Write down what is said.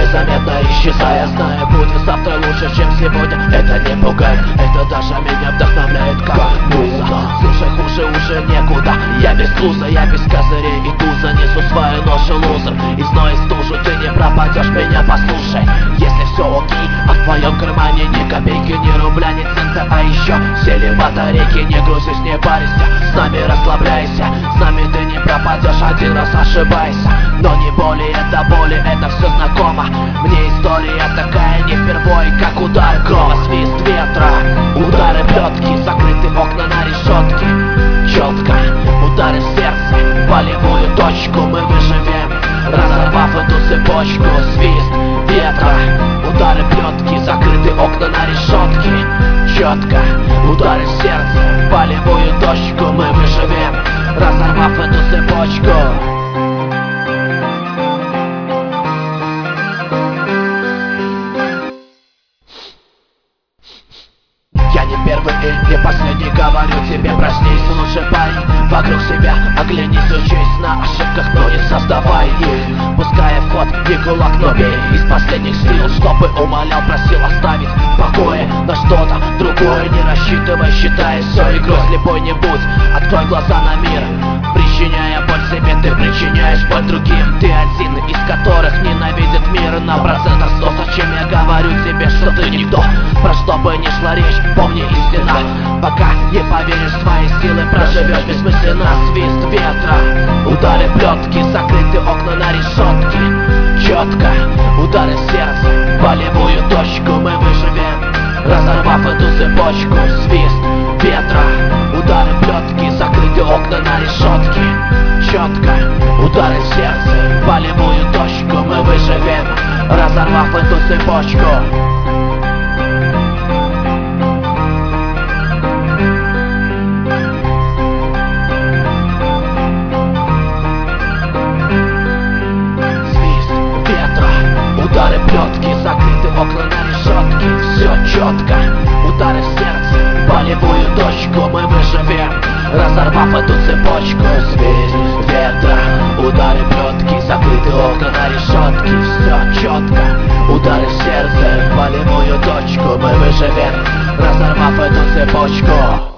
незаметно исчезая. Знаю, будет завтра лучше, чем сегодня. Это не пугает, это даже меня вдохновляет как муза. Слушай, хуже уже некуда. Я без груза, я без козырей и туза. Несу свою ношу, лузер. И зной, и стужу, ты не пропадешь, меня послушай. Если все окей, а в твоем кармане ни копейки, ни рубля, ни цента, а еще сели батарейки. Не грузись, не парься, с нами расслабляйся. С нами ты не пропадешь, один раз ошибайся. Но не боли, это боли, это все знакомо. Мне история такая не впервой, как удар грома, свист ветра, удары плетки, закрыты окна на решетке. Четко, удары в сердце, болевую точку. Мы выживем, разорвав эту цепочку. Свист ветра, удары плетки, закрыты окна на решетке. Четко, удары в сердце, болевую точку. Мы выживем, разорвав эту цепочку. Я не первый и не последний, говорю тебе, проснись, лучший парень вокруг себя, оглянись, учись на ошибках, но не создавай их. Пускай в ход не кулак, но бей из последних сил, чтобы умолял, просил оставить в покое на что-то другое. Не рассчитывай, считай все игрой, слепой не будь, открой глаза на мир. Причиняя боль себе, ты причиняешь боль другим. Ты один из которых ненавидит мир на процентов 100. Зачем я говорю тебе, что ты никто? Про что бы ни шла речь, помни истина. Пока не поверишь в свои силы, проживешь бессмысленно. Свист ветра, удары плетки, закрыты окна на решетке. Четко, удары в сердце, болевую точку. Мы выживем, разорвав эту цепочку. Свист ветра, удары плетки, закрыты окна на решетке. Четко, удары в сердце, болевую точку. Мы выживем, разорвав эту цепочку. Удары плетки, закрыты окна на решетке. Все четко, удары в сердце, болевую точку. Мы выживем, разорвав эту цепочку. Свист ветра, удары плетки, закрыты окна на решетке. Все четко, удары в сердце, болевую точку. Мы выживем, разорвав эту цепочку.